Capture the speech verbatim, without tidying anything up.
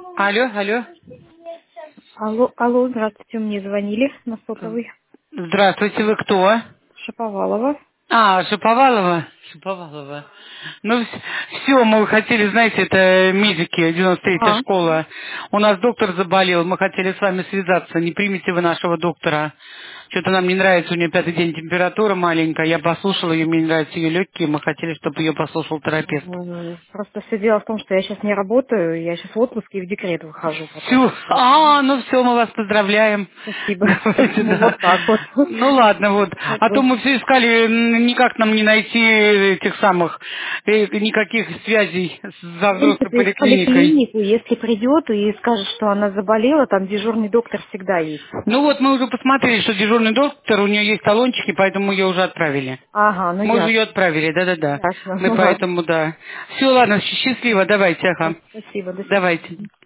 Алло, алло. Алло, алло, здравствуйте, мне звонили на сотовый. Здравствуйте, вы кто? Шаповалова. А, Шаповалова. Шаповалова. Ну, все, мы хотели, знаете, это медики, девяносто третья А, школа. У нас доктор заболел, мы хотели с вами связаться. Не примете вы нашего доктора? Что-то нам не нравится, у нее пятый день температура маленькая. Я послушала ее, мне не нравятся ее легкие. Мы хотели, чтобы ее послушал терапевт. м, просто все дело в том, что я сейчас не работаю, я сейчас в отпуске и в декрет выхожу потом. Все, Поэтому а, ну все, мы вас поздравляем. спасибо. Давайте, Поэтому да. вот так вот. Ну ладно, вот. Как А то бы. мы все искали, м, никак нам не найти этих самых, э, никаких связей с за В взрослой принципе, в поликлиникой. поликлинику, если придет и скажет, что она заболела, там дежурный доктор всегда есть. Ну вот мы уже посмотрели, что дежурный доктор, у нее есть талончики, поэтому мы ее уже отправили. Ага, ну Мы уже ее ясно. отправили, да-да-да. Ясно, Мы ну ладно. поэтому, да. Все, ладно, счастливо, давайте, ага. Спасибо, до Давайте. свидания.